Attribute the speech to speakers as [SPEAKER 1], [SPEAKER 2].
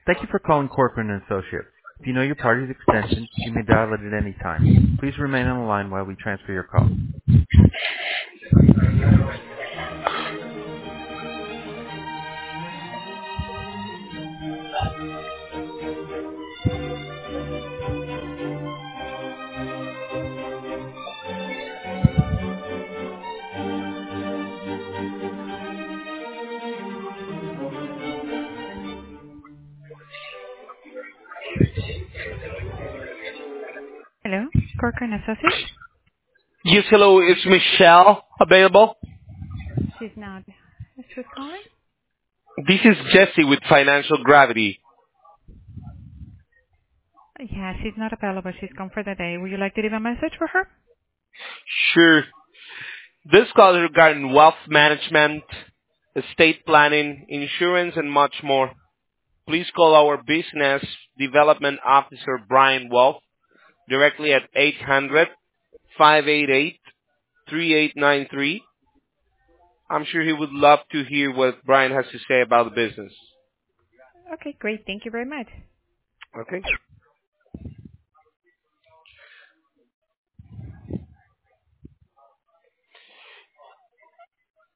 [SPEAKER 1] Thank you for calling Corcoran and Associates. If you know your party's extension, you may dial it at any time. Please remain on the line while we transfer your call. Hello, Corcoran Associates?
[SPEAKER 2] Yes, hello. Is Michelle available?
[SPEAKER 1] She's not. Who's calling?
[SPEAKER 2] This is Jesse with Financial Gravity.
[SPEAKER 1] Yeah, she's not available. She's gone for the day. Would you like to leave a message for her?
[SPEAKER 2] Sure. This call is regarding wealth management, estate planning, insurance, and much more. Please call our business development officer, Brian Wolf, directly at 800-588-3893. I'm sure he would love to hear what Brian has to say about the business.
[SPEAKER 1] Okay, great. Thank you very much.
[SPEAKER 2] Okay?